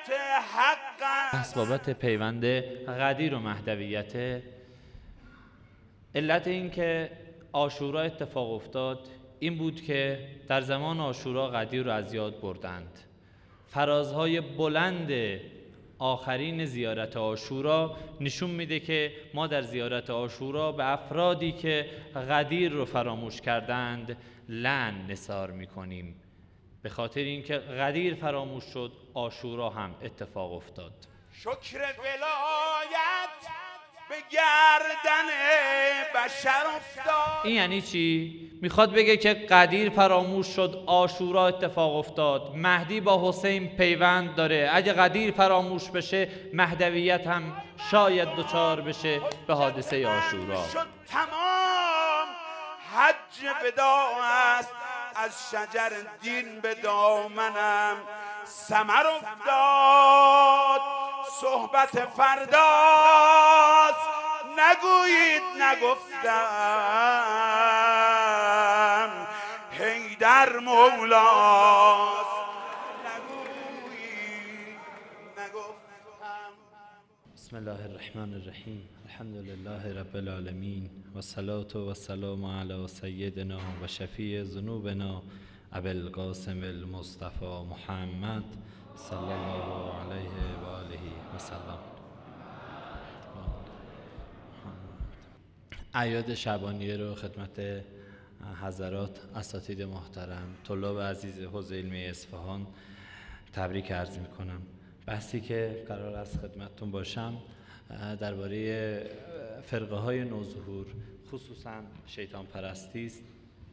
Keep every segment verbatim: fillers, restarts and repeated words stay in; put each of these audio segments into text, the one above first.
حق بحث بابت پیوند غدیر و مهدویت. علت این که عاشورا اتفاق افتاد این بود که در زمان عاشورا غدیر رو از یاد بردند. فرازهای بلند آخرین زیارت عاشورا نشون میده که ما در زیارت عاشورا به افرادی که غدیر رو فراموش کردند لعن نثار میکنیم. به خاطر اینکه غدیر فراموش شد عاشورا هم اتفاق افتاد. شکر ولایت به گردن بشر افتاد. این یعنی چی؟ میخواد بگه که غدیر فراموش شد عاشورا اتفاق افتاد. مهدی با حسین پیوند داره. اگه غدیر فراموش بشه مهدویت هم شاید دچار بشه به حادثه عاشورا. شد تمام حج وداع است، از شجر دین به دامنم ثمر افتاد. صحبت فرداست نگویید نگفتم، حیدر مولاست نگویید نگفتم. بسم الله الرحمن الرحیم. الحمد لله رب العالمین و الصلاة و السلام علی سیدنا و شفیع ذنوبنا ابی القاسم المصطفى محمد صلی الله علیه و آله و سلم. اعیاد شعبانیه رو خدمت حضرات اساتید محترم، طلاب عزیز حوزه علمی اصفهان تبریک عرض میکنم. بحثی که قرار است خدمتتون باشم درباره فرقه های نوظهور خصوصا شیطان پرستی است.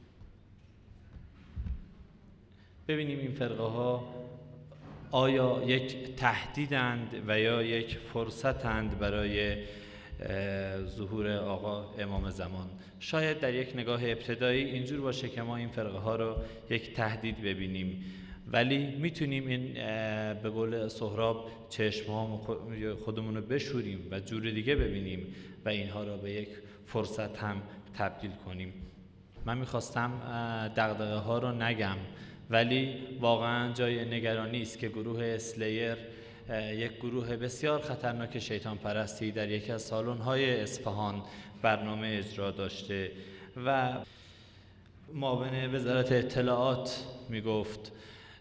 ببینیم این فرقه ها آیا یک تهدیدند و یا یک فرصتند برای ظهور آقا امام زمان. شاید در یک نگاه ابتدایی اینجور باشه که ما این فرقه ها رو یک تهدید ببینیم، ولی میتونیم این به قول سهراب چشم ها خودمون رو بشوریم و جور دیگه ببینیم و اینها رو به یک فرصت هم تبدیل کنیم. من میخواستم دغدغه ها رو نگم، ولی واقعا جای نگرانی است که گروه اسلیر، یک گروه بسیار خطرناک شیطان پرستی، در یکی از سالن های اصفهان برنامه اجرا داشته و معاون وزارت اطلاعات میگفت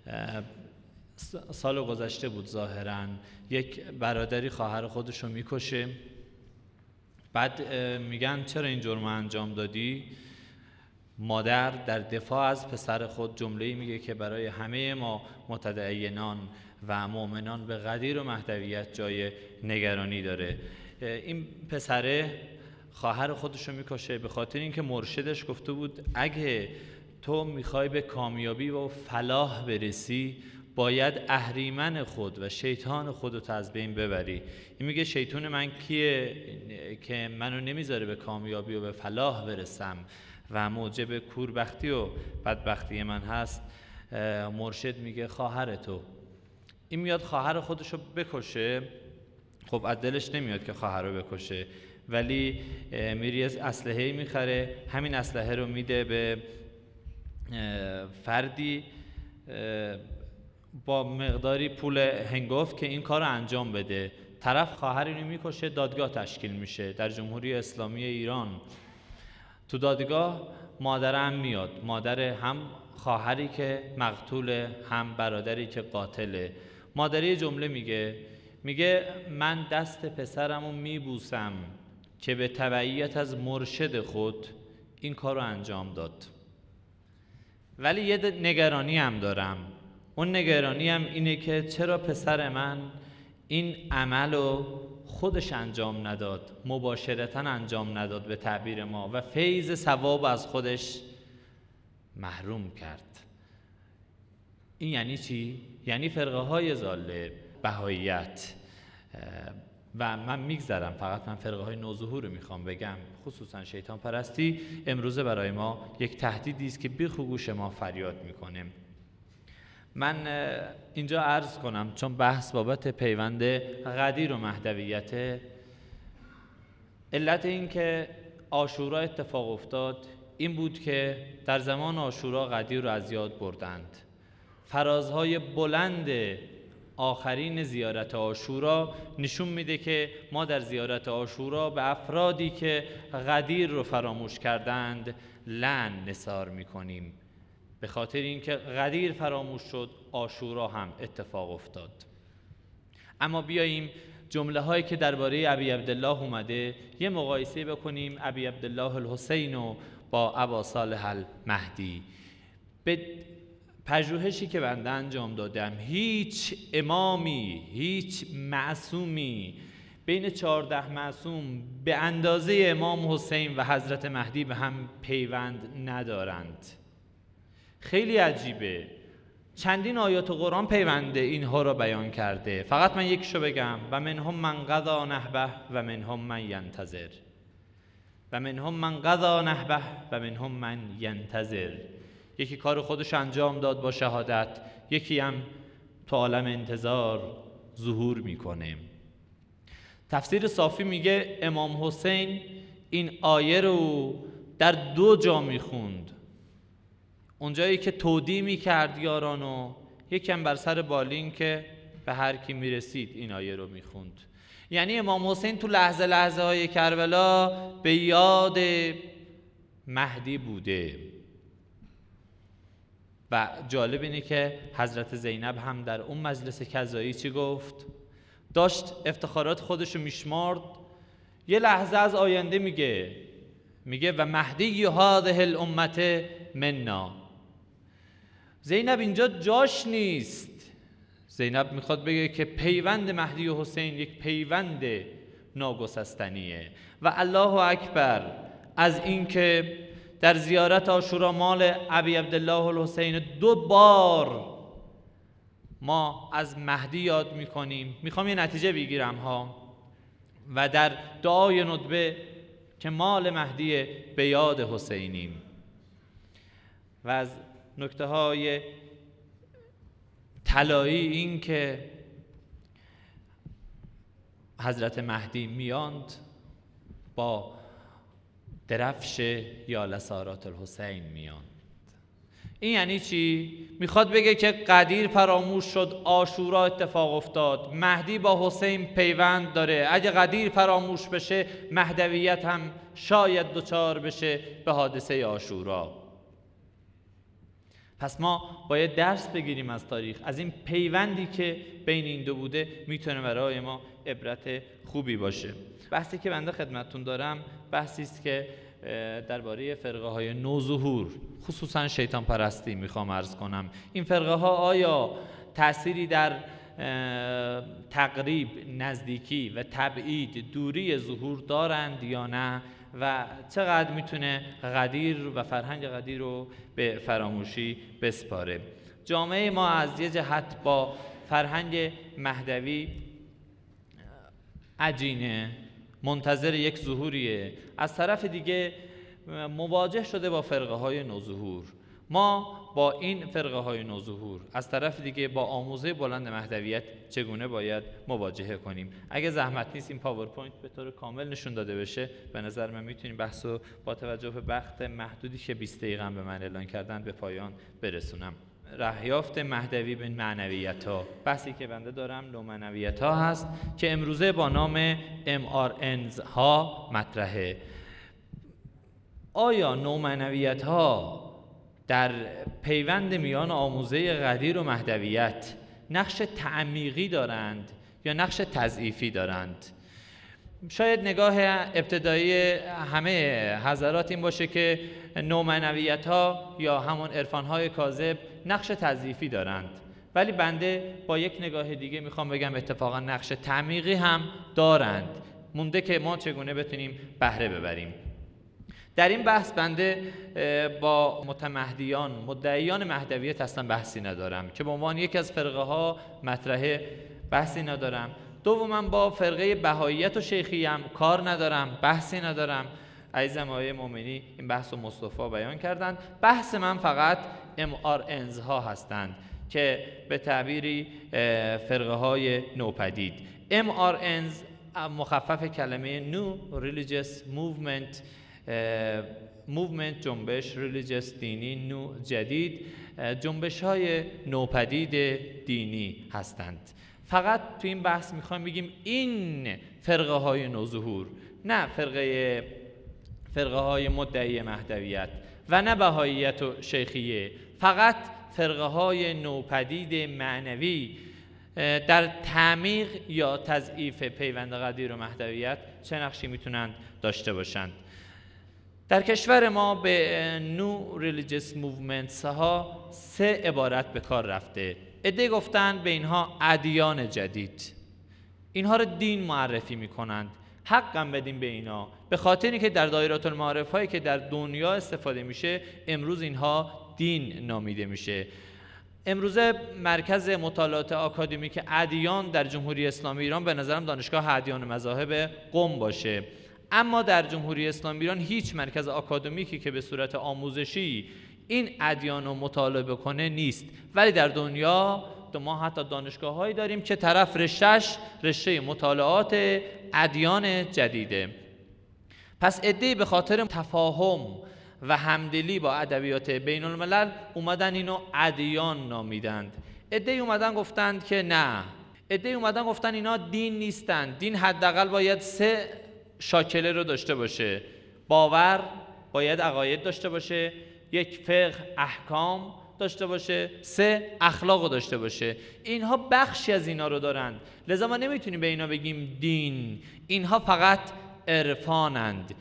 سال گذشته بود ظاهراً یک برادری خواهر خودشو میکشه، بعد میگن چرا این جرم انجام دادی؟ مادر در دفاع از پسر خود جمله‌ای میگه که برای همه ما متدینان و مؤمنان به غدیر و مهدویت جای نگرانی داره. این پسره خواهر خودشو میکشه به خاطر اینکه مرشدش گفته بود اگه تو میخوای به کامیابی و فلاح برسی باید اهریمن خود و شیطان خودت از بین ببری. این میگه شیطان من کیه که منو نمیذاره به کامیابی و به فلاح برسم و موجب کوربختی و بدبختی من هست؟ مرشد میگه خواهر تو. این میاد خواهر خودشو بکشه. خب از دلش نمیاد که خواهر رو بکشه، ولی میری از اسلحه‌ای میخره، همین اسلحه رو میده به فردی با مقداری پول هنگفت که این کار رو انجام بده. طرف خواهر اینو میکشه، دادگاه تشکیل میشه در جمهوری اسلامی ایران. تو دادگاه مادر هم میاد، مادر هم خواهری که مقتول هم برادری که قاتله. مادری جمله میگه میگه من دست پسرمو میبوسم که به تبعیت از مرشد خود این کار رو انجام داد، ولی یه نگرانی هم دارم. اون نگرانی هم اینه که چرا پسر من این عمل رو خودش انجام نداد، مباشرتاً انجام نداد به تعبیر ما، و فیض ثواب از خودش محروم کرد. این یعنی چی؟ یعنی فرقه های ضاله بهاییت. و من میگذرم، فقط من فرقه های نوظهور رو میخوام بگم، خصوصا شیطان پرستی امروزه برای ما یک تهدیدی است که بیخ و گوش ما فریاد میکنه. من اینجا عرض کنم چون بحث بابت پیوند غدیر و مهدویت، علت این که عاشورا اتفاق افتاد این بود که در زمان عاشورا غدیر رو از یاد بردند. فرازهای بلند آخرین زیارت عاشورا نشون میده که ما در زیارت عاشورا به افرادی که غدیر رو فراموش کردند لعن نثار میکنیم. به خاطر اینکه غدیر فراموش شد، عاشورا هم اتفاق افتاد. اما بیاییم جمله هایی که درباره ابی عبدالله اومده یه مقایسه بکنیم، ابی عبدالله الحسین و با ابا صالح المهدی. به پژوهشی که بنده انجام دادم، هیچ امامی، هیچ معصومی بین چهارده معصوم به اندازه امام حسین و حضرت مهدی به هم پیوند ندارند. خیلی عجیبه. چندین آیات قرآن پیوند اینها را بیان کرده. فقط من یکشو بگم: و منهم من قضا نحبه و منهم من ینتظر، و منهم من قضا نحبه و منهم من ینتظر. یکی کار خودش انجام داد با شهادت، یکی هم تو عالم انتظار ظهور میکنه. تفسیر صافی میگه امام حسین این آیه رو در دو جا میخوند. اونجایی که تودیع میکرد یارانو، یکم بر سر بالین که به هر کی میرسید این آیه رو میخوند. یعنی امام حسین تو لحظه لحظه های کربلا به یاد مهدی بوده. و جالب اینه که حضرت زینب هم در اون مجلس کذایی چی گفت؟ داشت افتخارات خودشو میشمارد، یه لحظه از آینده میگه میگه و مهدی هذه الامه منا. زینب اینجا جاش نیست. زینب میخواد بگه که پیوند مهدی و حسین یک پیوند ناگسستنیه. و الله اکبر از این که در زیارت عاشورا مال ابی عبدالله الحسین دو بار ما از مهدی یاد میکنیم. میخوام یه نتیجه بگیرم ها. و در دعای ندبه که مال مهدی به یاد حسینیم. و از نکته های طلایی این که حضرت مهدی میاند با درفش یا لسارات الحسین میاند. این یعنی چی؟ میخواد بگه که غدیر فراموش شد، عاشورا اتفاق افتاد، مهدی با حسین پیوند داره. اگه غدیر فراموش بشه، مهدویت هم شاید دوچار بشه به حادثه عاشورا. پس ما باید درس بگیریم از تاریخ، از این پیوندی که بین این دو بوده میتونه برای ما عبرت خوبی باشه. بحثی که بنده خدمتتون دارم بحثی است که درباره فرقه های نوظهور، خصوصا شیطان پرستی میخوام عرض کنم. این فرقه ها آیا تأثیری در تقریب، نزدیکی و تبعید، دوری ظهور دارند یا نه؟ و چقدر میتونه غدیر و فرهنگ غدیر رو به فراموشی بسپاره؟ جامعه ما از یه جهت با فرهنگ مهدوی عجینه، منتظر یک ظهوریه، از طرف دیگه مواجه شده با فرقه های نوظهور. ما با این فرقه های نوظهور از طرف دیگه با آموزه بلند مهدویت چگونه باید مواجهه کنیم؟ اگه زحمت نیست این پاورپوینت به طور کامل نشون داده بشه، به نظر من میتونیم بحثو با توجه به وقت محدودی که بیست دقیقه به من اعلان کردن به پایان برسونم. رهیافت مهدوی به معنویت ها، بحثی که بنده دارم نو معنویت ها هست که امروزه با نام ام آر انز ها مطرحه. آیا نو معنویت ها در پیوند میان آموزه غدیر و مهدویت نقش تعمیقی دارند یا نقش تضعیفی دارند؟ شاید نگاه ابتدایی همه حضرات این باشه که نومعنویت ها یا همون عرفان های کاذب نقش تضعیفی دارند، ولی بنده با یک نگاه دیگه میخوام بگم اتفاقا نقش تعمیقی هم دارند. مونده که ما چگونه بتونیم بهره ببریم. در این بحث بنده با متمهدیان، مدعیان مهدویت اصلا بحثی ندارم که به عنوان یکی از فرقه ها مطرحه، بحثی ندارم. دوما با فرقه بهاییت و شیخی هم کار ندارم، بحثی ندارم. عزیزم آقای مومنی این بحث رو مصطفی بیان کردند. بحث من فقط ام آر انز ها هستند که به تعبیری فرقه های نوپدید. ام آر انز مخفف کلمه New Religious Movement، موومنت جنبش، ریلیجیس دینی، نو جدید، جنبش های نوپدید دینی هستند. فقط تو این بحث میخوایم بگیم این فرقه های نوظهور، نه فرقه فرقه های مدعی مهدویت و نه بهاییت و شیخیه، فقط فرقه های نوپدید معنوی در تعمیق یا تضعیف پیوند قدیر و مهدویت چه نقشی میتونند داشته باشند. در کشور ما به نو ریلیجیس موومنتس ها سه عبارت به کار رفته. عده گفتن به اینها ادیان جدید، اینها رو دین معرفی میکنند. حقم بدیم به اینا، به خاطری که در دایره المعارف هایی که در دنیا استفاده میشه امروز اینها دین نامیده میشه. امروزه مرکز مطالعات آکادمیک ادیان در جمهوری اسلامی ایران به نظرم دانشگاه ادیان مذاهب قم باشه، اما در جمهوری اسلامی ایران هیچ مرکز آکادمیکی که به صورت آموزشی این ادیان رو مطالعه بکنه نیست. ولی در دنیا ما حتی دانشگاه هایی داریم که طرف رشتهش رشته مطالعات ادیان جدیده. پس عده‌ای به خاطر تفاهم و همدلی با ادبیات بین الملل اومدن اینو ادیان نامیدند. عده‌ای اومدن گفتند که نه، عده‌ای اومدن گفتن اینا دین نیستند. دین حداقل باید سه شاکله رو داشته باشه: باور، باید عقاید داشته باشه، یک فقه احکام داشته باشه، سه اخلاق داشته باشه. اینها بخشی از اینا رو دارند، لذا ما نمیتونیم به اینا بگیم دین. اینها فقط عرفانند،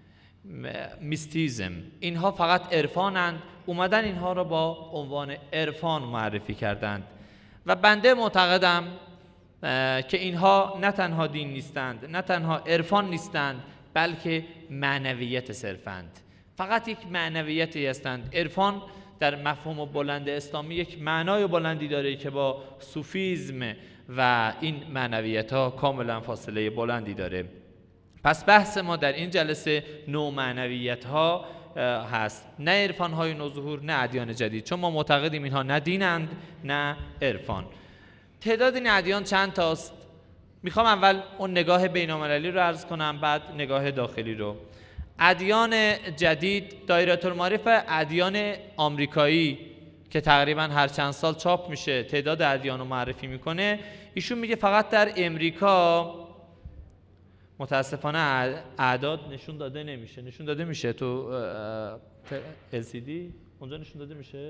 میستیزم، اینها فقط عرفانند. اومدن اینها رو با عنوان عرفان معرفی کردند و بنده معتقدم که اینها نه تنها دین نیستند، نه تنها عرفان نیستند، بلکه معنویت صرفند. فقط یک معنویتی هستند. عرفان در مفهوم بلند اسلامی یک معنای بلندی داره که با صوفیزم و این معنویت ها کاملا فاصله بلندی داره. پس بحث ما در این جلسه نو معنویت ها هست، نه عرفان های نوظهور، نه ادیان جدید، چون ما معتقدیم اینها نه دینند نه عرفان. تعداد این ادیان چند تاست؟ میخوام اول اون نگاه بین‌المللی رو عرض کنم، بعد نگاه داخلی رو. ادیان جدید دایره المعارف ادیان آمریکایی که تقریبا هر چند سال چاپ میشه تعداد ادیان رو معرفی میکنه. ایشون میگه فقط در امریکا، متاسفانه اعداد نشون داده نمیشه، نشون داده میشه تو ال سی دی اونجا نشون داده میشه،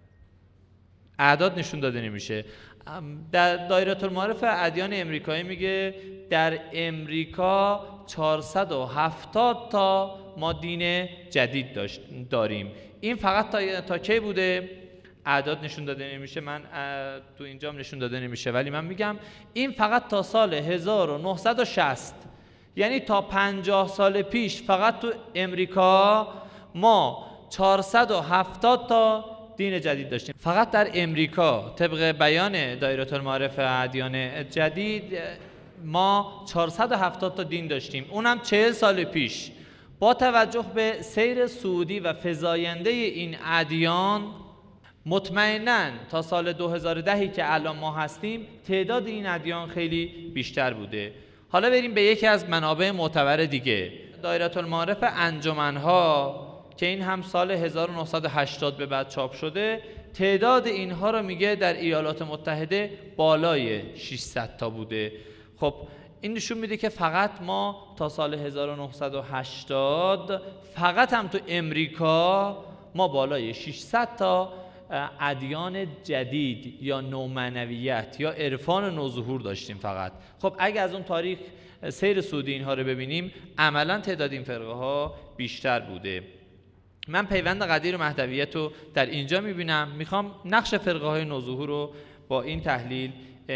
اعداد نشون داده نمیشه. در دایره المعارف ادیان امریکایی میگه در امریکا چهارصد و هفتاد تا ما دین جدید داشت داریم. این فقط تا, تا کی بوده؟ اعداد نشون داده نمیشه، من تو اینجام نشون داده نمیشه، ولی من میگم این فقط تا سال هزار و نهصد و شصت، یعنی تا پنجاه سال پیش فقط تو امریکا ما چهارصد و هفتاد تا دین جدید داشتیم. فقط در امریکا طبق بیان دایره المعارف ادیان جدید ما چهارصد و هفتاد تا دین داشتیم، اونم چهل سال پیش. با توجه به سیر صعودی و فزاینده این ادیان مطمئناً تا سال دو هزار و ده که الان ما هستیم تعداد این ادیان خیلی بیشتر بوده. حالا بریم به یکی از منابع معتبر دیگه، دایره المعارف انجمن‌ها که این هم سال هزار و نهصد و هشتاد به بعد چاپ شده. تعداد اینها رو میگه در ایالات متحده بالای ششصد تا بوده. خب این نشون میده که فقط ما تا سال هزار و نهصد و هشتاد فقط هم تو امریکا ما بالای ششصد تا ادیان جدید یا نومعنویت یا عرفان نوظهور داشتیم فقط. خب اگه از اون تاریخ سیر صعودی اینها رو ببینیم عملا تعداد این فرقه ها بیشتر بوده. من پیوند قدیر و مهدویت رو در اینجا میبینم. میخوام نقش فرقه های نوظهور رو با این تحلیل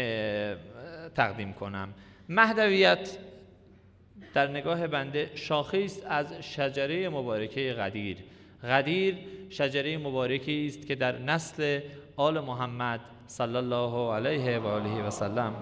تقدیم کنم. مهدویت در نگاه بنده شاخه است از شجره مبارکه قدیر. قدیر شجره مبارکی است که در نسل آل محمد صلی الله علیه و آله و سلم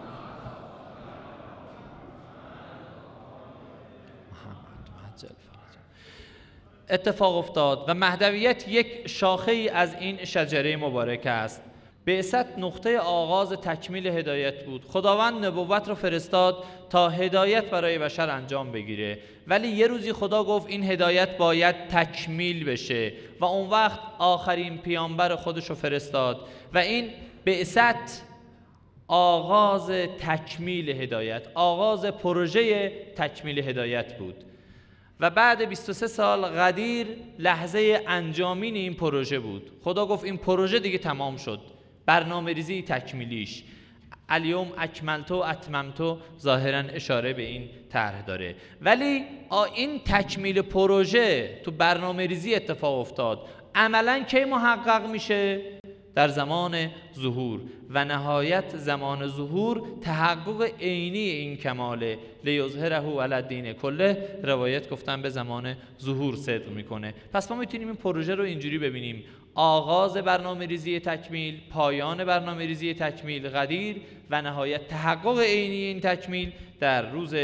اتفاق افتاد و مهدویت یک شاخه ای از این شجره مبارکه است. بعثت نقطه آغاز تکمیل هدایت بود. خداوند نبوت رو فرستاد تا هدایت برای بشر انجام بگیره، ولی یه روزی خدا گفت این هدایت باید تکمیل بشه و اون وقت آخرین پیامبر خودش رو فرستاد و این بعثت آغاز تکمیل هدایت، آغاز پروژه تکمیل هدایت بود و بعد بیست و سه سال غدیر لحظه انجامین این پروژه بود. خدا گفت این پروژه دیگه تمام شد، برنامه ریزی تکمیلیش. الیوم اکملتو اتممتو ظاهرا اشاره به این طرح داره، ولی این تکمیل پروژه تو برنامه ریزی اتفاق افتاد. عملا کی محقق میشه؟ در زمان ظهور و نهایت زمان ظهور تحقق عینی این کماله. لیظهره علی الدین کله، روایت گفتن به زمان ظهور صدق میکنه. پس ما میتونیم این پروژه رو اینجوری ببینیم: آغاز برنامه ریزی تکمیل، پایان برنامه ریزی تکمیل غدیر و نهایت تحقق عینی این تکمیل در روز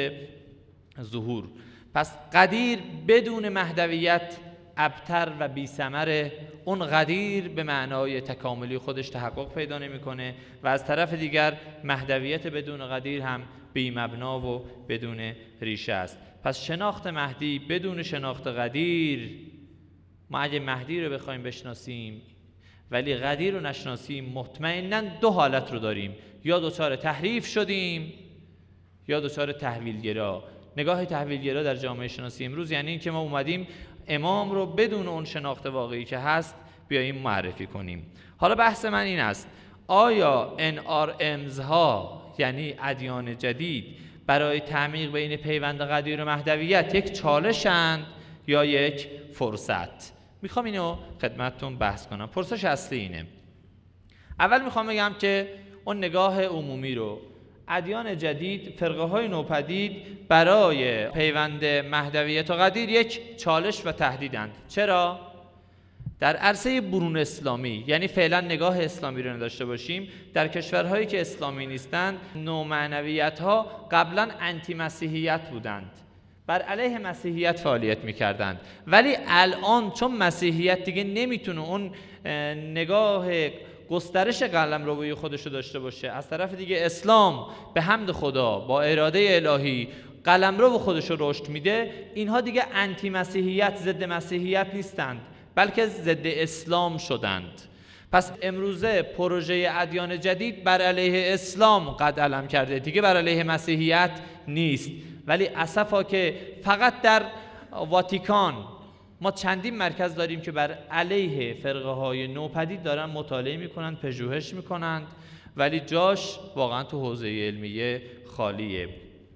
ظهور. پس غدیر بدون مهدویت ابتر و بی ثمره. اون غدیر به معنای تکاملی خودش تحقق پیدا نمیکنه و از طرف دیگر مهدویت بدون غدیر هم بی مبنا و بدون ریشه است. پس شناخت مهدی بدون شناخت غدیر، ما اگه مهدی رو بخوایم بشناسیم ولی غدیر رو نشناسیم، مطمئناً دو حالت رو داریم: یا دچار تحریف شدیم یا دچار تحویلگرا. نگاه تحویلگرا در جامعه شناسی امروز یعنی این که ما اومدیم امام رو بدون اون شناخت واقعی که هست بیاییم معرفی کنیم. حالا بحث من این است: آیا ان آر امز ها یعنی ادیان جدید برای تعمیق بین پیوند غدیر و مهدویت یک چالشند یا یک فرصت؟ میخوام اینو خدمتتون بحث کنم. پرسش اصلی اینه. اول میخوام بگم که اون نگاه عمومی رو ادیان جدید، فرقه های نوپدید برای پیوند مهدویت و غدیر یک چالش و تهدیدند. چرا؟ در عرصه برون اسلامی، یعنی فعلا نگاه اسلامی رو نداشته باشیم، در کشورهایی که اسلامی نیستند نومعنویت ها قبلا انتی مسیحیت بودند، بر علیه مسیحیت فعالیت میکردند، ولی الان چون مسیحیت دیگه نمیتونه اون نگاه گسترش قلمروی خودش رو داشته باشه، از طرف دیگه اسلام به حمد خدا با اراده الهی قلمرو خودش رو رشد میده، اینها دیگه انتی مسیحیت، ضد مسیحیت نیستند بلکه ضد اسلام شدند. پس امروزه پروژه ادیان جدید بر علیه اسلام قد علم کرده، دیگه بر علیه مسیحیت نیست. ولی اسفا که فقط در واتیکان ما چندین مرکز داریم که بر علیه فرقه های نوپدید دارن مطالعه میکنن، پژوهش میکنند، ولی جاش واقعا تو حوزه علمیه خالیه.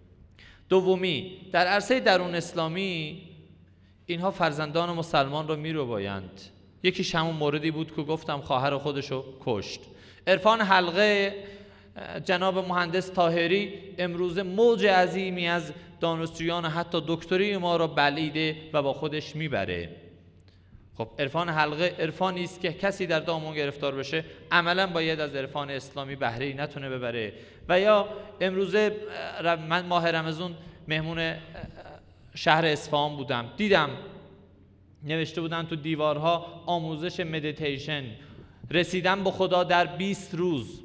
دومی، در عرصه درون اسلامی اینها فرزندان مسلمان رو میروبایند. یکیش همون موردی بود که گفتم خواهر خودشو کشت. عرفان حلقه جناب مهندس طاهری امروز موج عظیمی از دانشجویان حتی دکتری ما را بلعیده و با خودش میبره. خب عرفان حلقه عرفانی است که کسی در دام گرفتار بشه عملا باید از عرفان اسلامی بهره ای نتونه ببره. و یا امروزه من ماه رمضان مهمون شهر اصفهان بودم، دیدم نوشته بودن تو دیوارها آموزش مدیتیشن، رسیدن به خدا در بیست روز.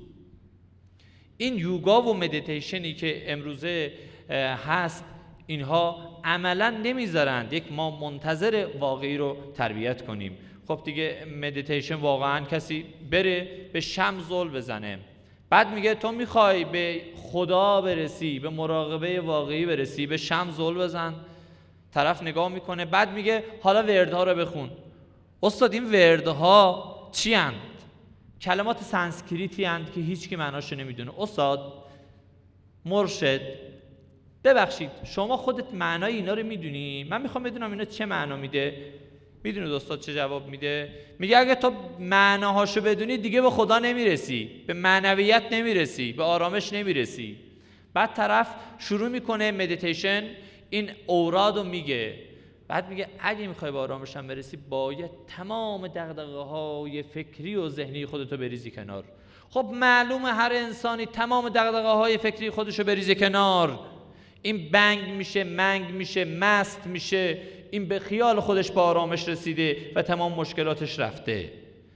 این یوگا و مدیتیشنی که امروزه هست اینها عملا نمیذارند یک ما منتظر واقعی رو تربیت کنیم. خب دیگه مدیتیشن واقعا کسی بره به شمس زل بزنه، بعد میگه تو میخوای به خدا برسی، به مراقبه واقعی برسی، به شمس زل بزن. طرف نگاه میکنه بعد میگه حالا وردها رو بخون. استاد این وردها چی اند؟ کلمات سانسکریتی اند که هیچ کی معناشو نمیدونه. استاد مرشد ببخشید شما خودت معنای اینا رو میدونی؟ من میخوام بدونم اینا چه معنا میده. میدونید استاد چه جواب میده؟ میگه اگه تو معناهاشو بدونی دیگه به خدا نمیرسی، به معنویت نمیرسی، به آرامش نمیرسی. بعد طرف شروع میکنه مدیتیشن، این اورادو میگه، بعد میگه اگه میخوای به آرامش هم برسی باید تمام دغدغه‌های فکری و ذهنی خودتو بریزی کنار. خب معلومه هر انسانی تمام دغدغه‌های فکری خودشو بریزه کنار، این بنگ میشه، منگ میشه، مست میشه، این به خیال خودش به آرامش رسیده و تمام مشکلاتش رفته.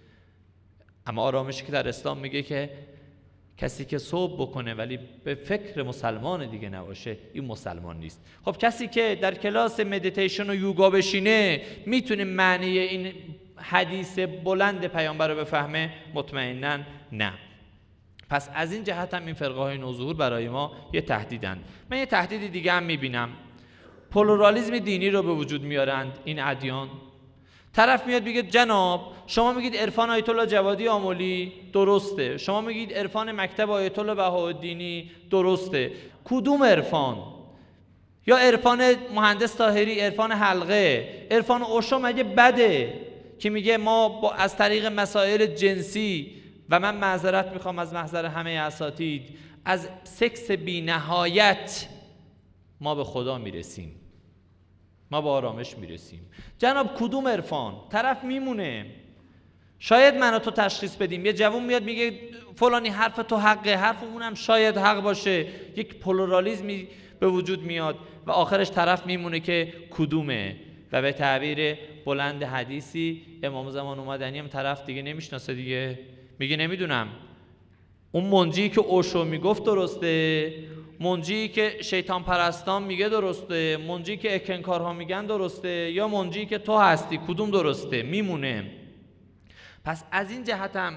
اما آرامشی که در اسلام میگه که کسی که صبح بکنه ولی به فکر مسلمان دیگه نباشه این مسلمان نیست. خب کسی که در کلاس مدیتیشن و یوگا بشینه میتونه معنی این حدیث بلند پیامبر رو بفهمه؟ مطمئناً نه. پس از این جهت هم این فرقه های نوظهور برای ما یه تهدیدن. من یه تهدید دیگه هم میبینم، پلورالیسم دینی رو به وجود میارند این ادیان. طرف میاد میگه جناب شما میگید عرفان آیت الله جوادی آملی درسته، شما میگید عرفان مکتب آیت الله بهاءالدینی درسته، کدوم عرفان؟ یا عرفان مهندس طاهری، عرفان حلقه، عرفان اوشو مگه بده که میگه ما با از طریق مسائل جنسی، و من معذرت میخوام از محضر همه اساتید، از سکس بی نهایت ما به خدا میرسیم، ما به آرامش میرسیم. جناب کدوم عرفان؟ طرف میمونه. شاید من و تو تشخیص بدیم، یه جوون میاد میگه فلانی حرف تو حقه، حرف اونم شاید حق باشه، یک پلورالیسمی به وجود میاد و آخرش طرف میمونه که کدومه. و به تعبیر بلند حدیثی امام زمان اومدنی هم طرف دیگه نمیشناسه دیگه، میگه نمیدونم اون منجی که اوشو میگفت درسته، منجی که شیطان پرستان میگه درسته، منجی که اکنکارها میگن درسته، یا منجی که تو هستی، کدوم درسته؟ میمونه. پس از این جهت هم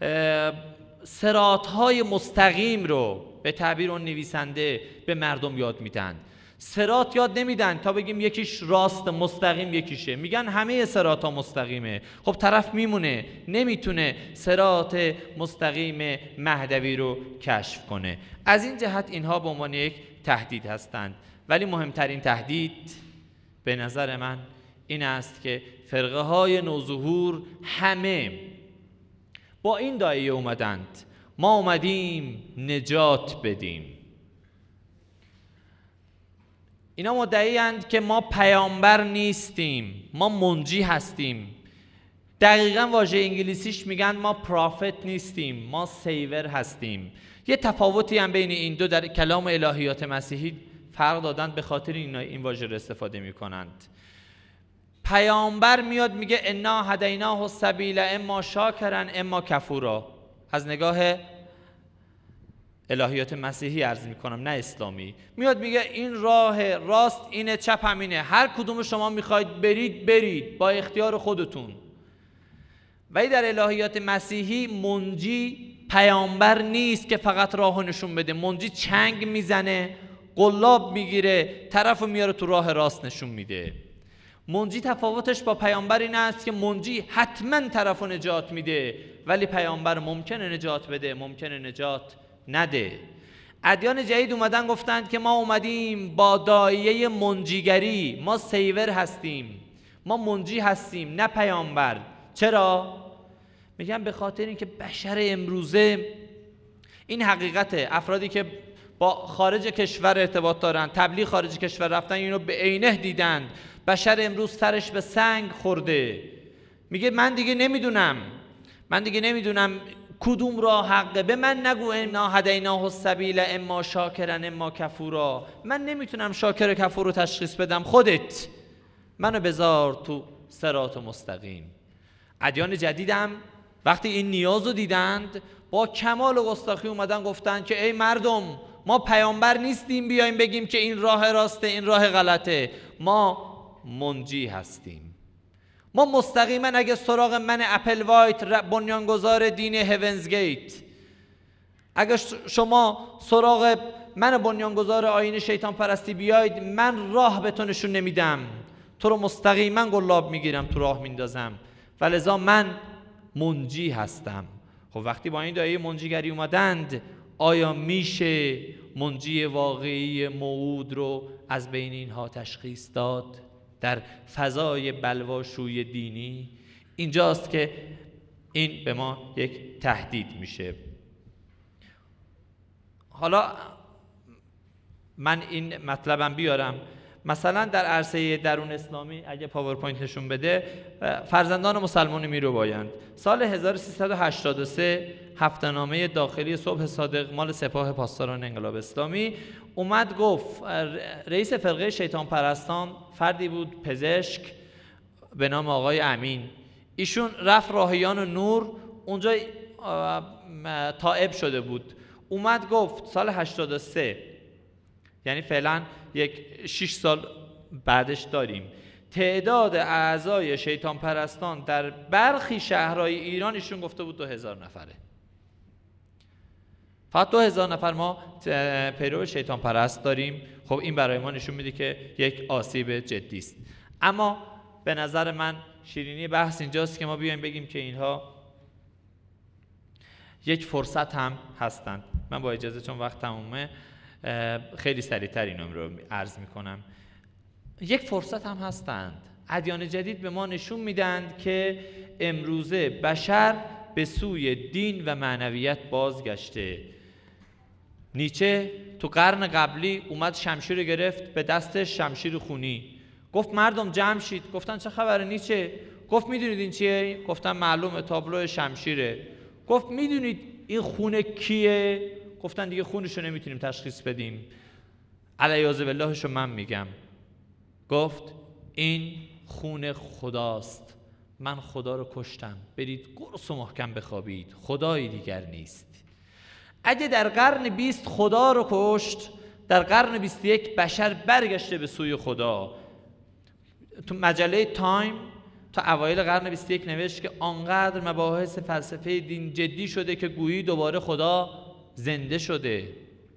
صراطهای مستقیم رو به تعبیر اون نویسنده به مردم یاد میدن. صراط یاد نمیدن تا بگیم یکیش راست مستقیم یکیشه، میگن همه صراط ها مستقیمه. خب طرف میمونه، نمیتونه صراط مستقیم مهدوی رو کشف کنه. از این جهت اینها به عنوان یک تهدید هستند. ولی مهمترین تهدید به نظر من این است که فرقه های نوظهور همه با این داعیه اومدند ما اومدیم نجات بدیم. اینا مدعی‌اند که ما پیامبر نیستیم، ما منجی هستیم. دقیقاً واژه انگلیسیش میگن ما پرافت نیستیم، ما سیور هستیم. یه تفاوتی هم بین این دو در کلام الهیات مسیحی فرق دادن، به خاطر این این واژه رو استفاده میکنند. پیامبر میاد میگه انا هدیناه السبیل اما شاکرا اما کفورا. از نگاه الهیات مسیحی عرض میکنم، نه اسلامی. میاد میگه این راه راست اینه، چپ همینه، هر کدوم شما میخواید برید برید با اختیار خودتون. ولی در الهیات مسیحی منجی پیامبر نیست که فقط راهو نشون بده. منجی چنگ میزنه، قلاب میگیره، طرفو میاره تو راه راست نشون میده. منجی تفاوتش با پیامبر این است که منجی حتما طرفو نجات میده، ولی پیامبر ممکنه نجات بده، ممکنه نجات نده. ادیان جدید اومدن گفتند که ما اومدیم با داعیه منجیگری، ما سیور هستیم، ما منجی هستیم نه پیامبر. چرا؟ میگم به خاطر اینکه بشر امروزه، این حقیقته، افرادی که با خارج کشور ارتباط دارن، تبلیغ خارج کشور رفتن، اینو به عینه دیدن. بشر امروز سرش به سنگ خورده، میگه من دیگه نمیدونم، من دیگه نمیدونم کدوم راه حقه. به من نگو انا هدیناه السبیل اما شاکرا اما کفورا. من نمیتونم شاکر و کفور رو تشخیص بدم، خودت منو بذار تو صراط مستقیم. ادیان جدیدم وقتی این نیاز رو دیدند با کمال و گستاخی اومدن گفتن که ای مردم، ما پیامبر نیستیم بیایم بگیم که این راه راسته این راه غلطه، ما منجی هستیم. ما مستقیما اگه سراغ من اپل وایت بنیانگذار دین هیونزگیت، اگه شما سراغ من بنیانگذار آیین شیطان پرستی بیاید، من راه به تو نشون نمیدم، تو رو مستقیما قلاب میگیرم، تو راه میندازم، ولذا من منجی هستم. خب وقتی با این دایه منجیگری اومدند، آیا میشه منجی واقعی موعود رو از بین اینها تشخیص داد در فضای بلواشوی دینی؟ اینجاست که این به ما یک تهدید میشه. حالا من این مطلبم بیارم، مثلا در عرصه درون اسلامی اگه پاورپوینت نشون بده، فرزندان مسلمانی میروبایند. سال هزار و سیصد و هشتاد و سه هفته‌نامه داخلی صبح صادق مال سپاه پاسداران انقلاب اسلامی اومد گفت، رئیس فرقه شیطان پرستان فردی بود پزشک به نام آقای امین، ایشون رفت راهیان و نور، اونجا تائب شده بود، اومد گفت سال هشتاد و سه، یعنی فعلا یک شش سال بعدش داریم، تعداد اعضای شیطان پرستان در برخی شهرهای ایران ایشون گفته بود دو هزار نفره. فقط دو هزار نفر ما پیرو شیطان پرست داریم. خب این برای ما نشون میده که یک آسیب جدی است. اما به نظر من شیرینی بحث اینجاست که ما بیایم بگیم که اینها یک فرصت هم هستند. من با اجازه چون وقت تمومه خیلی سریعتر اینو رو عرض میکنم. یک فرصت هم هستند. ادیان جدید به ما نشون میدند که امروزه بشر به سوی دین و معنویت بازگشته. نیچه تو قرن قبلی اومد شمشیر گرفت به دستش، شمشیر خونی، گفت مردم جمع شید. گفتن چه خبره نیچه؟ گفت میدونید این چیه؟ گفتن معلومه، تابلو شمشیره. گفت میدونید این خون کیه؟ گفتن دیگه خونشو نمیتونیم تشخیص بدیم. علیاذ باللهشو من میگم. گفت این خون خداست، من خدا رو کشتم، برید گرس و محکم بخوابید، خدایی دیگر نیست. اگه در قرن بیست خدا رو کشت، در قرن بیست و یک بشر برگشته به سوی خدا. تو مجله تایم تا اوایل قرن بیست و یک نوشت که آنقدر مباحث فلسفه دین جدی شده که گویی دوباره خدا زنده شده.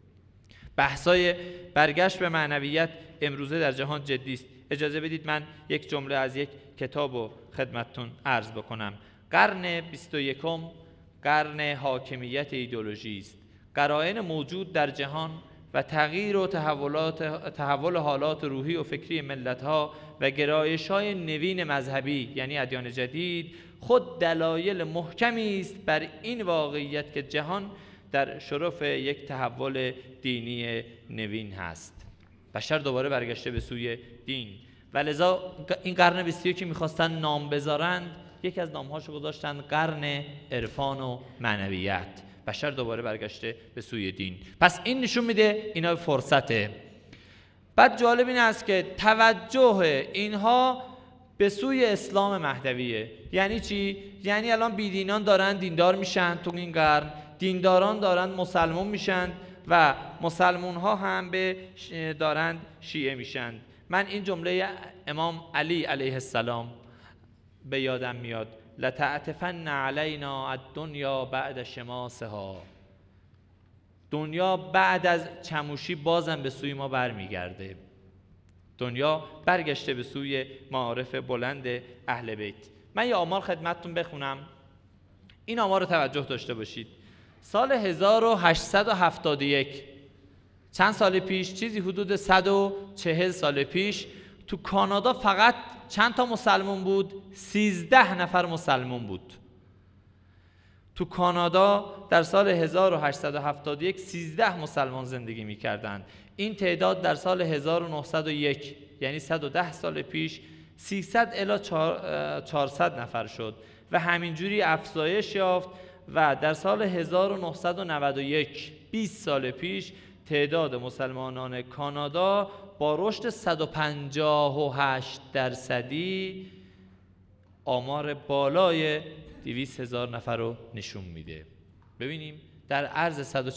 بحثای برگشت به معنویت امروزه در جهان جدی است. اجازه بدید من یک جمله از یک کتاب رو خدمتتون عرض بکنم. قرن بیست و یکم قرن حاکمیت ایدئولوژی است. قرائن موجود در جهان و تغییر و تحولات تحول حالات روحی و فکری ملت‌ها و گرایش‌های نوین مذهبی یعنی ادیان جدید خود دلایل محکمی است بر این واقعیت که جهان در شرف یک تحول دینی نوین هست. بشر دوباره برگشته به سوی دین و لذا این قرن بیست و یک که می‌خواستن نام بذارند، یکی از نام‌هاشو گذاشتن قرن عرفان و معنویت. بشر دوباره برگشته به سوی دین. پس این نشون میده اینا فرصته. بعد جالب این است که توجه اینها به سوی اسلام مهدویه. یعنی چی؟ یعنی الان بیدینان دارن دیندار میشن تو این قرن، دینداران دارن مسلمان میشن و مسلمون ها هم به دارن شیعه میشن. من این جمله امام علی علیه السلام به یادم میاد: لتعطفن علینا الدنیا بعد شماسها. دنیا بعد از چموشی بازم به سوی ما برمیگرده. دنیا برگشته به سوی معارف بلند اهل بیت. من یه آمار خدمتتون بخونم، این آمار رو توجه داشته باشید. سال هزار و هشتصد و هفتاد و یک، چند سال پیش، چیزی حدود صد و چهل سال پیش، تو کانادا فقط چند تا مسلمان بود؟ سیزده نفر مسلمان بود. تو کانادا در سال هزار و هشتصد و هفتاد و یک سیزده مسلمان زندگی می‌کردند. این تعداد در سال هزار و نهصد و یک یعنی صد و ده سال پیش سیصد الی چهارصد نفر شد و همینجوری افزایش یافت و در سال هزار و نهصد و نود و یک بیست سال پیش تعداد مسلمانان کانادا با رشد صد و پنجاه و هشت درصدی آمار بالای دویست هزار نفر رو نشون میده. ببینیم در عرض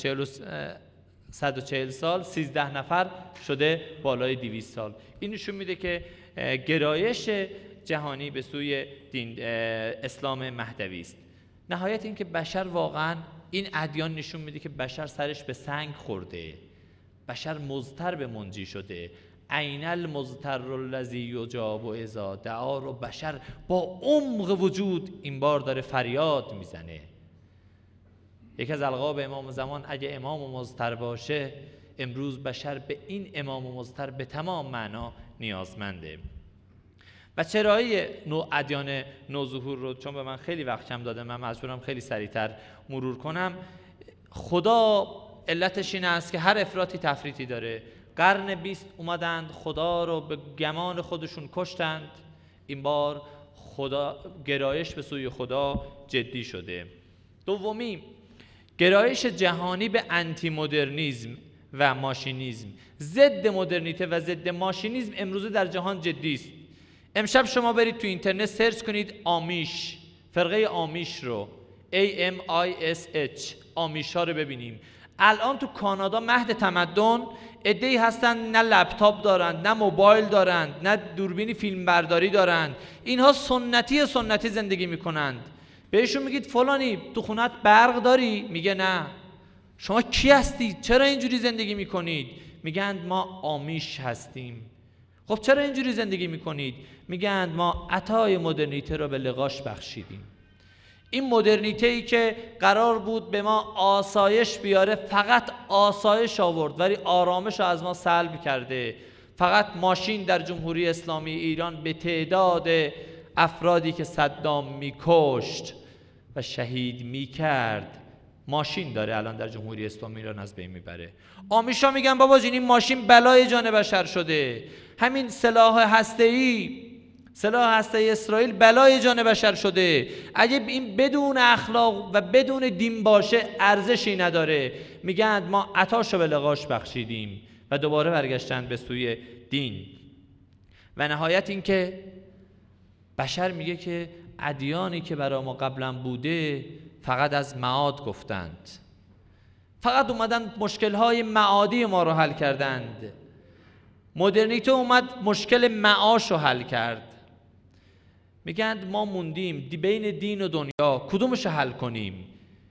صد و چهل سال سیزده نفر شده بالای دویست سال. این نشون میده که گرایش جهانی به سوی دین اسلام مهدوی است. نهایت این که بشر واقعا این ادیان نشون میده که بشر سرش به سنگ خورده، بشر مضطر به منجی شده. عین المضطر الذی یجاب اذا دعا رو بشر با عمق وجود این بار داره فریاد میزنه. یکی از القاب امام زمان اگه امام مضطر باشه، امروز بشر به این امام مضطر به تمام معنا نیازمنده. و چرایی نوع ادیان نوظهور رو چون به من خیلی وقت کم داده، من مجبورم خیلی سریعتر مرور کنم. خدا علتش این است که هر افراطی تفریطی داره. قرن بیست اومدند خدا رو به گمان خودشون کشتند. این بار خدا گرایش به سوی خدا جدی شده. دومی، گرایش جهانی به انتی مدرنیسم و ماشینیسم، ضد مدرنیته و ضد ماشینیسم امروزه در جهان جدی است. امشب شما برید تو اینترنت سرچ کنید آمیش، فرقه آمیش رو A M I S H آمیش ها رو ببینیم. الان تو کانادا مهد تمدن عده‌ای هستن نه لپتاپ دارند، نه موبایل دارند، نه دوربینی فیلم برداری دارند. اینها سنتی سنتی زندگی میکنند. بهشون میگید فلانی تو خونت برق داری؟ میگه نه. شما کی هستید؟ چرا اینجوری زندگی میکنید؟ میگند ما آمیش هستیم. خب چرا اینجوری زندگی میکنید؟ میگند ما عطای مدرنیته رو به لقاش بخشیدیم. این مدرنیته ای که قرار بود به ما آسایش بیاره فقط آسایش آورد ولی آرامش رو از ما سلب کرده. فقط ماشین در جمهوری اسلامی ایران به تعداد افرادی که صدام میکشت و شهید میکرد ماشین داره الان در جمهوری اسلامی ایران از بین میبره. آمیشا میگن بابا جون این ماشین بلای جان بشر شده، همین سلاح هسته‌ای سلاح هسته‌ای اسرائیل بلای جان بشر شده، اگه این بدون اخلاق و بدون دین باشه ارزشی نداره. میگن ما عطاشو به لقاش بخشیدیم و دوباره برگشتن به سوی دین. و نهایت این که بشر میگه که ادیانی که برای ما قبلا بوده فقط از معاد گفتند، فقط اومدن مشکلهای معادی ما رو حل کردند. مدرنیته اومد مشکل معاش رو حل کرد. میگند ما موندیم دی بین دین و دنیا، کدومش رو حل کنیم؟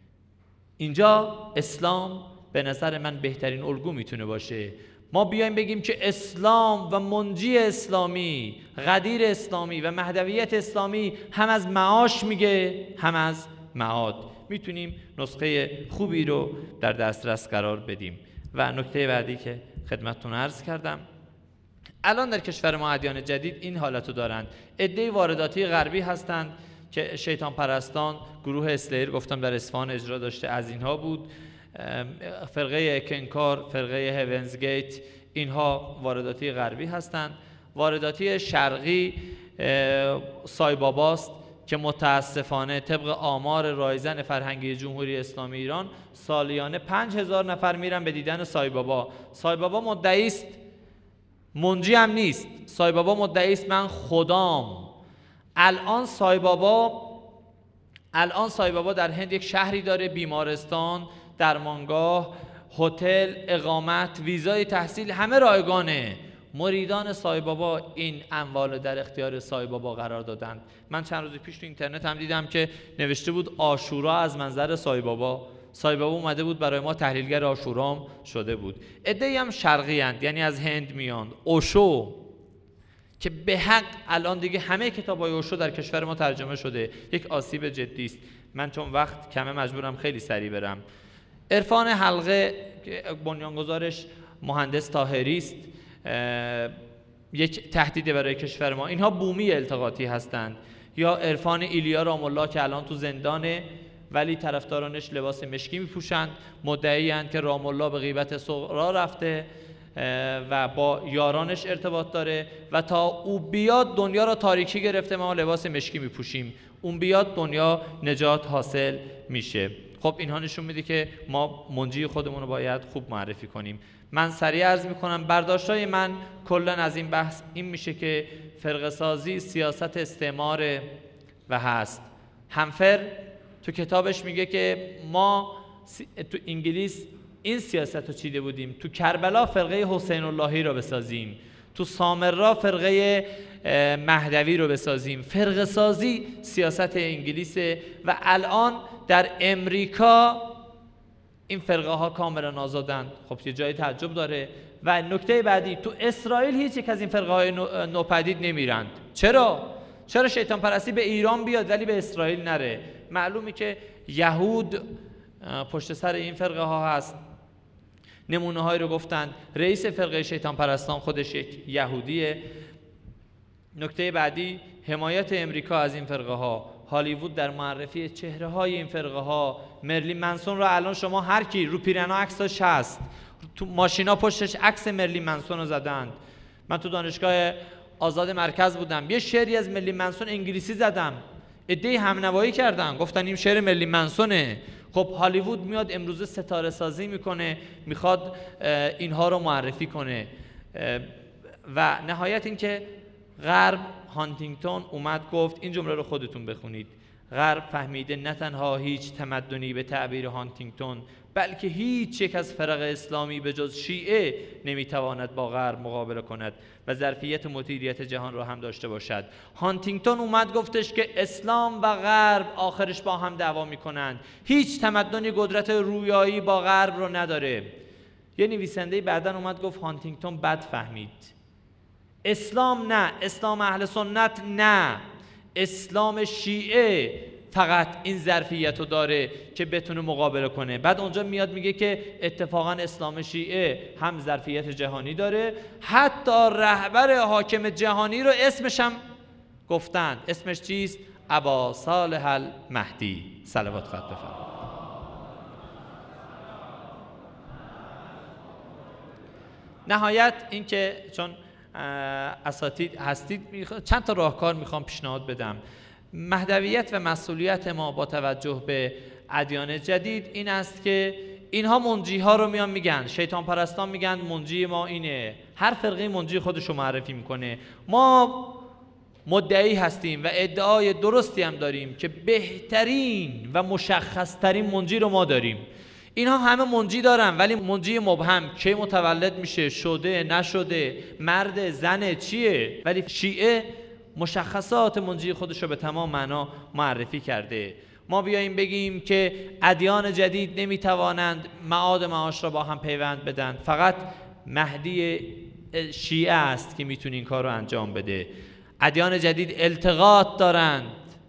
اینجا اسلام به نظر من بهترین الگو میتونه باشه. ما بیایم بگیم که اسلام و منجی اسلامی، قدیر اسلامی و مهدویت اسلامی هم از معاش میگه هم از معاد. میتونیم نسخه خوبی رو در دسترس قرار بدیم. و نکته بعدی که خدمتتون عرض کردم، الان در کشور ما ادیان جدید این حالتو دارند. عده وارداتی غربی هستند که شیطان پرستان، گروه اسلایر گفتم در اصفهان اجرا داشته، از اینها بود. فرقه کنکار، فرقه هیونزگیت، اینها وارداتی غربی هستند. وارداتی شرقی سایباباست که متاسفانه طبق آمار رایزن فرهنگی جمهوری اسلامی ایران سالیانه پنج هزار نفر میرن به دیدن سایبابا. سایبابا مدعی است، منجی هم نیست. سایبابا مدعی است من خدام. الان سایبابا الان سایبابا در هند یک شهری داره، بیمارستان، درمانگاه، هتل، اقامت، ویزای تحصیل، همه رایگانه. مریدان سایبابا این اموال در اختیار سایبابا قرار دادند. من چند روز پیش تو اینترنت هم دیدم که نوشته بود عاشورا از منظر سایبابا. سایبابا اومده بود برای ما تحلیلگر عاشورا هم شده بود. عده‌ای هم شرقی اند، یعنی از هند میاند. اوشو که به حق الان دیگه همه کتاب‌های اوشو در کشور ما ترجمه شده، یک آسیب جدی است. من چون وقت کمه مجبورم خیلی سریع برم. عرفان حلقه که بنیانگذارش مهندس طاهری است، یک تهدید برای کشور ما. اینها بومی التقاطی هستند. یا عرفان ایلیا رام الله که الان تو زندانه ولی طرفدارانش لباس مشکی میپوشند، مدعی اند که رام الله به غیبت صغرا رفته و با یارانش ارتباط داره و تا او بیاد دنیا را تاریکی گرفته، ما لباس مشکی میپوشیم، اون بیاد دنیا نجات حاصل میشه. خب اینها نشون میده که ما منجی خودمون رو باید خوب معرفی کنیم. من سریع عرض میکنم برداشتای من کلا از این بحث این میشه که فرقه سازی سیاست استعمار و هست. همفر تو کتابش میگه که ما تو انگلیس این سیاست رو چیده بودیم، تو کربلا فرقه حسین اللهی رو بسازیم، تو سامرا فرقه مهدوی رو بسازیم. فرقه سازی سیاست انگلیسه و الان در امریکا این فرقه ها کاملا آزادند. خب یه جای تعجب داره. و نکته بعدی، تو اسرائیل هیچ یک از این فرقه های نوپدید نمیرند. چرا؟ چرا شیطان پرستی به ایران بیاد ولی به اسرائیل نره؟ معلومه که یهود پشت سر این فرقه ها هست. نمونه هایی رو گفتند. رئیس فرقه شیطان پرستان خودش یک یهودیه. نکته بعدی، حمایت امریکا از این فرقه ها. هالیوود در معرفی چهره های این فرقه ها. مرلین منسون رو الان شما هر کی رو پیرنا عکسش هست، تو ماشینا پشتش عکس مرلین منسون رو زدند. من تو دانشگاه آزاد مرکز بودم، یه شعری از مرلین منسون انگلیسی زدم، عده‌ای همنوایی کردن، گفتن این شعر مرلین منسونه. خب هالیوود میاد امروزه ستاره سازی میکنه، میخواد اینها رو معرفی کنه. و نهایت این که غرب، هانتینگتون اومد گفت، این جمله رو خودتون بخونید، غرب فهمیده نه تنها هیچ تمدنی به تعبیر هانتینگتون بلکه هیچ یک از فرق اسلامی به جز شیعه نمیتواند با غرب مقابله کند و ظرفیت مدیریت جهان را هم داشته باشد. هانتینگتون اومد گفتش که اسلام و غرب آخرش با هم دعوا میکنند، هیچ تمدنی قدرت رویایی با غرب رو نداره. یه نویسنده بعداً اومد گفت هانتینگتون بد فهمید، اسلام نه، اسلام اهل سنت نه، اسلام شیعه فقط این ظرفیت رو داره که بتونه مقابله کنه. بعد اونجا میاد میگه که اتفاقا اسلام شیعه هم ظرفیت جهانی داره، حتی رهبر حاکم جهانی رو اسمش هم گفتن. اسمش چیست؟ ابا صالح المهدی صلوات خط بفرمایید. نهایت این که چون اساتید هستید چند تا راهکار میخوام پیشنهاد بدم. مهدویت و مسئولیت ما با توجه به ادیان جدید این است که اینها منجی ها رو میان میگن، شیطان پرستان میگن منجی ما اینه، هر فرقه منجی خودش رو معرفی میکنه. ما مدعی هستیم و ادعای درستی هم داریم که بهترین و مشخصترین منجی رو ما داریم. اینها همه منجی دارن ولی منجی مبهم، کی متولد میشه، شده نشده، مرد زنه چیه، ولی شیعه مشخصات منجی خودش رو به تمام معنا معرفی کرده. ما بیاییم بگیم که ادیان جدید نمیتوانند معاد معاش را با هم پیوند بدن، فقط مهدی شیعه است که میتونه این کار رو انجام بده. ادیان جدید التقاط دارند.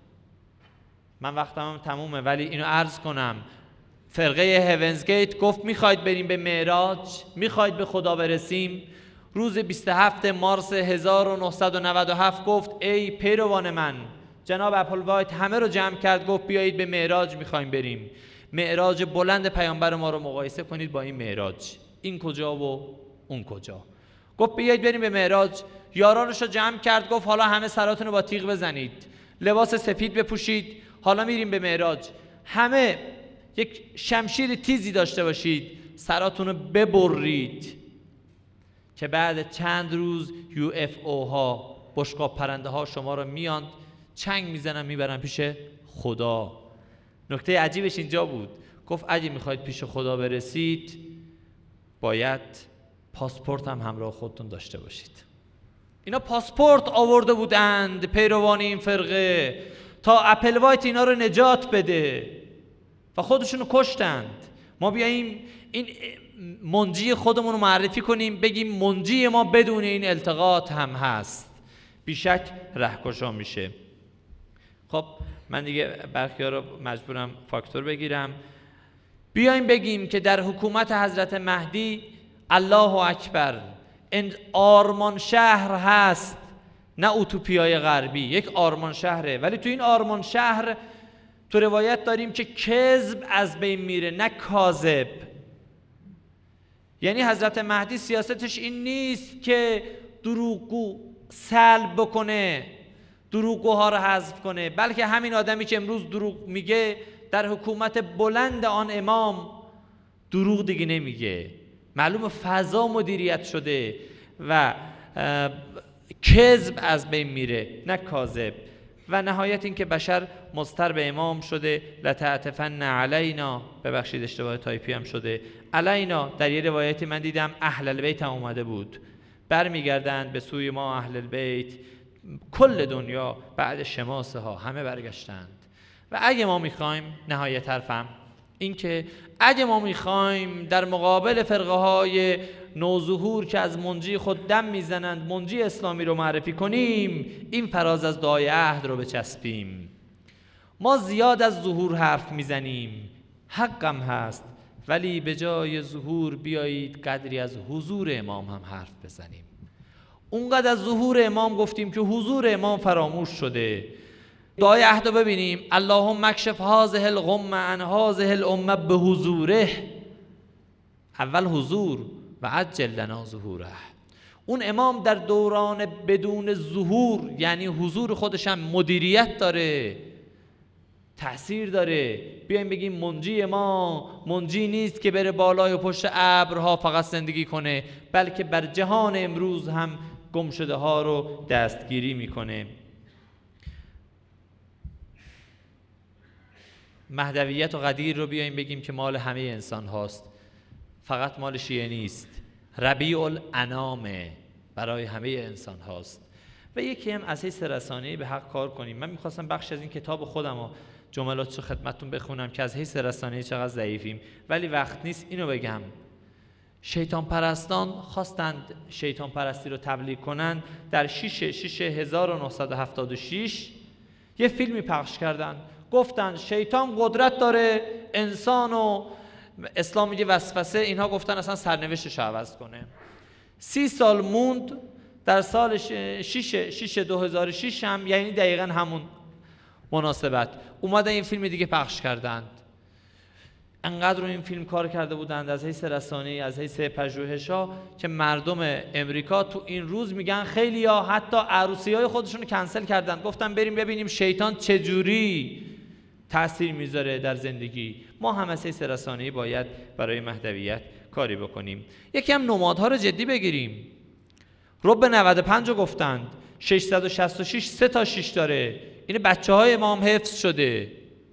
من وقتم تمومه ولی اینو عرض کنم، فرقه هیونزگیت گفت میخواید بریم به معراج، میخواید به خدا برسیم. روز بیست و هفتم مارس هزار و نهصد و نود و هفت گفت ای پیروان من، جناب اپلوایت همه رو جمع کرد گفت بیایید به معراج میخوایم بریم. معراج بلند پیامبر ما رو مقایسه کنید با این معراج، این کجا و اون کجا. گفت بیایید بریم به معراج، یارانش رو جمع کرد گفت حالا همه سراتون رو با تیغ بزنید، لباس سفید بپوشید، حالا میریم به معراج. همه یک شمشیر تیزی داشته باشید، سراتون رو ببرید که بعد چند روز یو اف او ها، بشقاب پرنده ها شما رو میان چنگ میزنن میبرن پیش خدا. نکته عجیبش اینجا بود، گفت اگه میخواید پیش خدا برسید باید پاسپورت هم همراه خودتون داشته باشید. اینا پاسپورت آورده بودند پیروان این فرقه تا اپل وایت اینا رو نجات بده و خودشون رو کشتند. ما بیاییم این منجی خودمون رو معرفی کنیم، بگیم منجی ما بدون این التقاط هم هست، بیشک رهکشا میشه. خب من دیگه برخی‌ها رو مجبورم فاکتور بگیرم. بیاییم بگیم که در حکومت حضرت مهدی الله اکبر آرمان شهر هست، نه اوتوپیای غربی، یک آرمان شهره، ولی تو این آرمان شهر تو روایت داریم که کذب از بین میره نه کاذب. یعنی حضرت مهدی سیاستش این نیست که دروغگو سلب بکنه، دروغگوها رو حذف کنه، بلکه همین آدمی که امروز دروغ میگه در حکومت بلند آن امام دروغ دیگه نمیگه، معلوم فضا مدیریت شده و کذب از بین میره نه کاذب. و نهایت این که بشر مضطر به امام شده، لتعطفن علینا، ببخشید اشتباه تایپی هم شده، علینا در یه روایتی من دیدم اهل البیت هم اومده بود، برمیگردند به سوی ما اهل البیت، کل دنیا بعد شماسه ها همه برگشتند. و اگه ما میخوایم، نهایت حرفم این که اگه ما میخوایم در مقابل فرقه های نوظهور که از منجی خود دم میزنند منجی اسلامی رو معرفی کنیم، این فراز از دعای عهد رو بچسبیم. ما زیاد از ظهور حرف میزنیم، حقم هست، ولی به جای ظهور بیایید قدری از حضور امام هم حرف بزنیم. اونقدر از ظهور امام گفتیم که حضور امام فراموش شده. دعای عهد رو ببینیم، اللهم اکشف هذه الغمه عن هذه الامه به حضوره. اول حضور و عجل لنا ظهوره. اون امام در دوران بدون ظهور، یعنی حضور خودش هم مدیریت داره، تأثیر داره. بیایم بگیم منجی ما منجی نیست که بره بالای و پشت ابرها فقط زندگی کنه، بلکه بر جهان امروز هم گمشده ها رو دستگیری میکنه. مهدویت و قدیر رو بیاییم بگیم که مال همه انسان هاست، فقط مال شیعه نیست، ربیع الانامه، برای همه انسان هاست. و یکی هم از حیث رسانه‌ای به حق کار کنیم. من میخواستم بخش از این کتاب خودم و جملاتشو خدمتتون بخونم که از حیث رسانه‌ای چقدر ضعیفیم، ولی وقت نیست اینو بگم. شیطان پرستان خواستند شیطان پرستی رو تبلیغ کنند. در شش شش هزار و نهصد و هفتاد و شش یه فیلمی پخش کردن، گفتن شیطان قدرت داره انسان و اسلام میگه وسوسه، اینها گفتن اصلا سرنوشتش عوض کنه. سی سال موند، در سال شش شش دو هزار و شش هم، یعنی دقیقا همون مناسبت، اومدن این فیلم دیگه پخش کردند. انقدر رو این فیلم کار کرده بودند از حیث رسانه‌ای، از حیث پژوهش‌ها، که مردم امریکا تو این روز میگن خیلی‌ها حتی عروسی‌های خودشون رو کنسل کردن، گفتن بریم ببینیم شیطان چجوری تأثیر میذاره در زندگی. ما هم از حیث رسانه‌ای باید برای مهدویت کاری بکنیم. یکی هم نمادها رو جدی بگیریم. رب نود و پنج رو گفتند، ششصد و شصت و شش سه تا شش داره، این بچه‌های امام حفظ شده.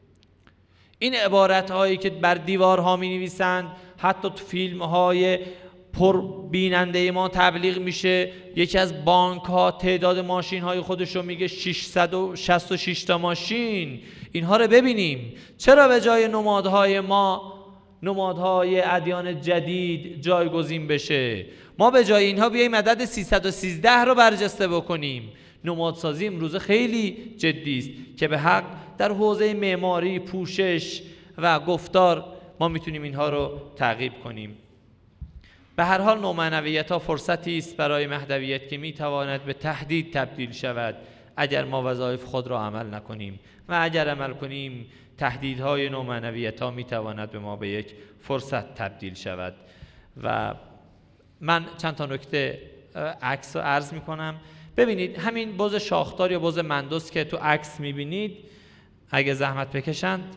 این عبارت هایی که بر دیوارها می نویسند، حتی تو فیلم های پر بیننده ما تبلیغ میشه. یکی از بانک ها تعداد ماشین های خودش رو میگه ششصد و شصت و شش تا ماشین. اینها رو ببینیم. چرا به جای نمادهای ما نمادهای ادیان جدید جایگزین بشه؟ ما به جای اینها بیاییم عدد سیصد و سیزده رو برجسته بکنیم. نمادسازی امروزه خیلی جدی است که به حق در حوزه معماری، پوشش و گفتار ما میتونیم اینها رو تعقیب کنیم. به هر حال نومعنویت ها فرصتی است برای مهدویت که میتواند به تهدید تبدیل شود اگر ما وظایف خود را عمل نکنیم، و اگر عمل کنیم تهدیدهای نومعنویت ها میتواند به ما به یک فرصت تبدیل شود. و من چند تا نکته عکس رو عرض میکنم. ببینید همین بز شاخدار یا بز مندوس که تو عکس میبینید، اگه زحمت بکشند،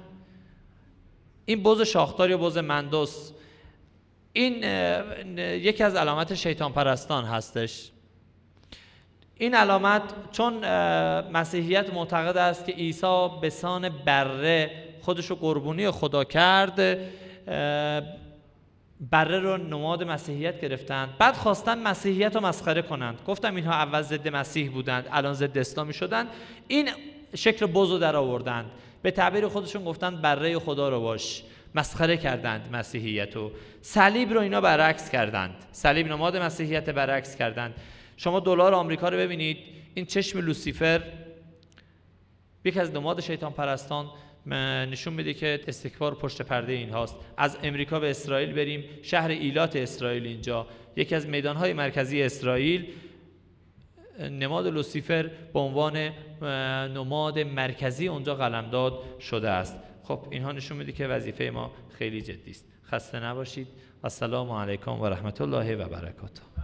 این بز شاخدار یا بز مندوس، این یکی از علامت شیطان پرستان هستش. این علامت چون مسیحیت معتقد است که عیسی به سان بره خودش رو قربانی خدا کرد، بره رو نماد مسیحیت گرفتند، بعد خواستن مسیحیت رو مسخره کنند. گفتم اینها اول ضد مسیح بودند، الان ضد اسلامی شدند. این شکل بز رو در آوردند، به تعبیر خودشون گفتند بره خدا رو باش، مسخره کردند مسیحیت رو. صلیب رو اینا برعکس کردند، صلیب نماد مسیحیت برعکس کردند. شما دلار آمریکا رو ببینید، این چشم لوسیفر یکی از نماد شیطان پرستان نشون میده که استکبار پشت پرده این هاست. از امریکا به اسرائیل بریم، شهر ایلات اسرائیل، اینجا یکی از میدانهای مرکزی اسرائیل، نماد لوسیفر به عنوان نماد مرکزی اونجا قلمداد شده است. خب اینها نشون میده که وظیفه ما خیلی جدی است. خسته نباشید. السلام علیکم و رحمت الله و برکاته.